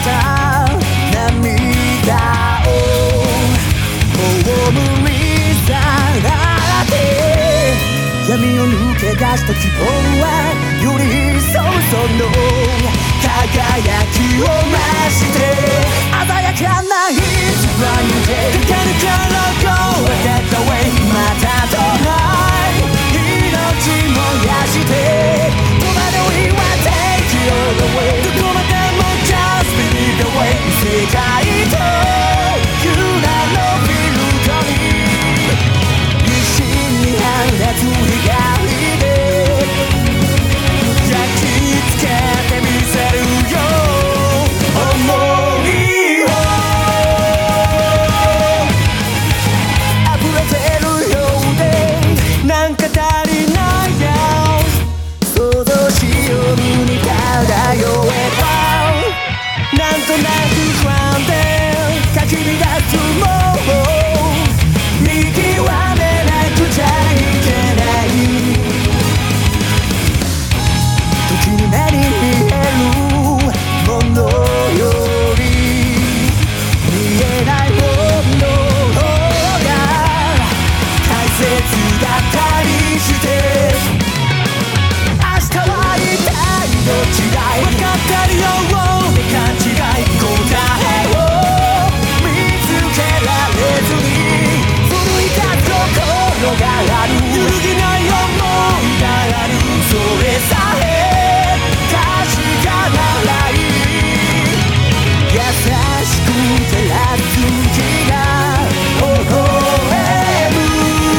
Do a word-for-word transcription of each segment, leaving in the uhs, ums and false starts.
た涙をもう無理さって闇を抜け出した希望はより一層その輝きを増して鮮やかな It's brand new day かかるからgo ahead the way またとない命燃やして戸惑いは take it all away どこまでも just believe the way 世界とユラのフィルドに一心に放つ光で焼き付けてみせるよ想いを溢れてるようでなんか足りないよ想像しように漂えたなんとなく不安でかき乱すもう見極めなくちゃいけない時に目に見えるものより見えないものが大切だったりして明日は一体どっちだい分かってるよ勘違い答えを見つけられずに奮い立つ心がある揺るぎない想いがあるそれさえ確かならいい優しく照らす日が微笑む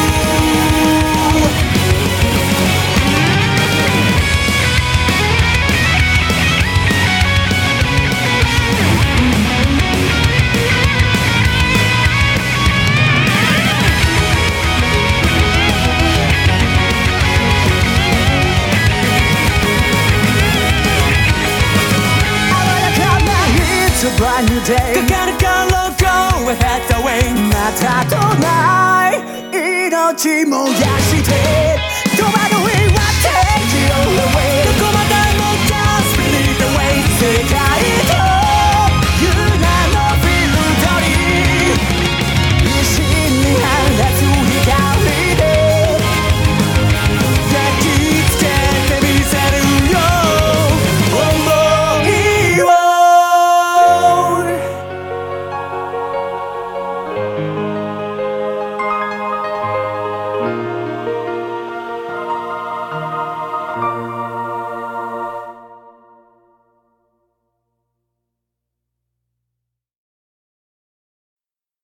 brand new day かかるから go ahead the way またとない命燃やして戸惑いは take it all away